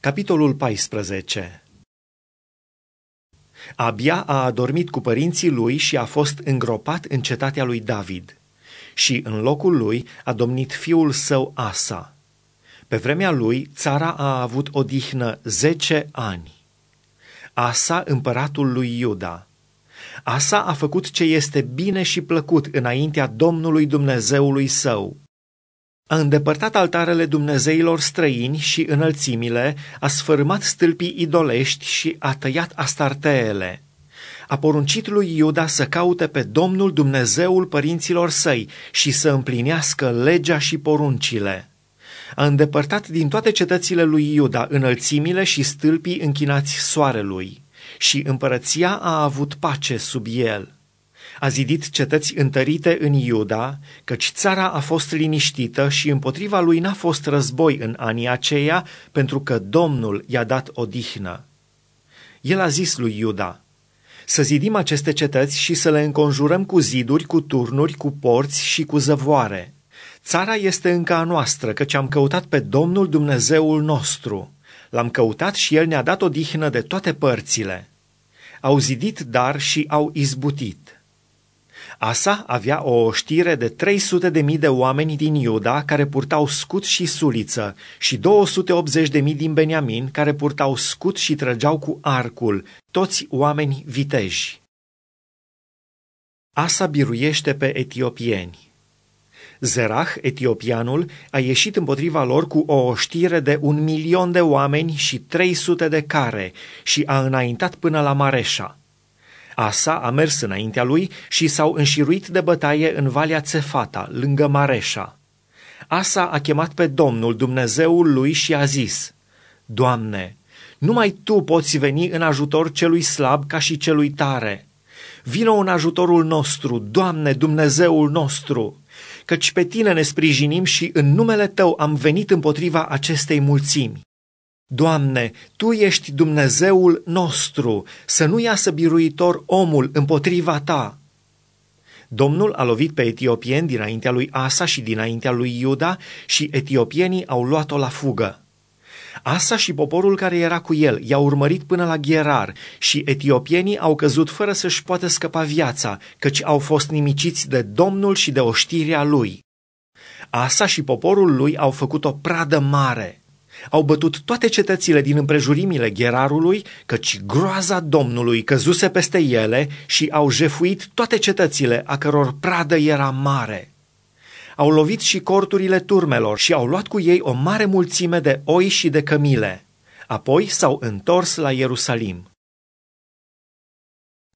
Capitolul 14. Abia a adormit cu părinții lui și a fost îngropat în cetatea lui David. Și în locul lui a domnit fiul său Asa. Pe vremea lui, țara a avut odihnă 10 ani. Asa, împăratul lui Iuda. Asa a făcut ce este bine și plăcut înaintea Domnului Dumnezeului său. A îndepărtat altarele dumnezeilor străini și înălțimile, a sfărâmat stâlpii idolești și a tăiat astarteele. A poruncit lui Iuda să caute pe Domnul Dumnezeul părinților săi și să împlinească legea și poruncile. A îndepărtat din toate cetățile lui Iuda înălțimile și stâlpii închinați soarelui și împărăția a avut pace sub el. A zidit cetăți întărite în Iuda, căci țara a fost liniștită și împotriva lui n-a fost război în anii aceia, pentru că Domnul i-a dat odihnă. El a zis lui Iuda: să zidim aceste cetăți și să le înconjurăm cu ziduri, cu turnuri, cu porți și cu zăvoare. Țara este încă a noastră, căci am căutat pe Domnul Dumnezeul nostru. L-am căutat și El ne-a dat odihnă de toate părțile. Au zidit dar și au izbutit. Asa avea o oștire de 300.000 de oameni din Iuda care purtau scut și suliță și 280.000 din Beniamin care purtau scut și trăgeau cu arcul, toți oameni viteji. Asa biruiește pe etiopieni. Zerah, etiopianul, a ieșit împotriva lor cu o oștire de 1.000.000 de oameni și 300 de care și a înaintat până la Mareșa. Asa a mers înaintea lui și s-au înșiruit de bătaie în Valea Țefata, lângă Mareșa. Asa a chemat pe Domnul Dumnezeul lui și a zis: Doamne, numai Tu poți veni în ajutor celui slab ca și celui tare. Vino în ajutorul nostru, Doamne, Dumnezeul nostru, căci pe Tine ne sprijinim și în numele Tău am venit împotriva acestei mulțimi. Doamne, Tu ești Dumnezeul nostru, să nu iasă biruitor omul împotriva Ta. Domnul a lovit pe etiopieni dinaintea lui Asa și dinaintea lui Iuda și etiopienii au luat-o la fugă. Asa și poporul care era cu el i-au urmărit până la Gherar și etiopienii au căzut fără să-și poată scăpa viața, căci au fost nimiciți de Domnul și de oștirea lui. Asa și poporul lui au făcut o pradă mare. Au bătut toate cetățile din împrejurimile Gherarului, căci groaza Domnului căzuse peste ele și au jefuit toate cetățile a căror pradă era mare. Au lovit și corturile turmelor și au luat cu ei o mare mulțime de oi și de cămile. Apoi s-au întors la Ierusalim.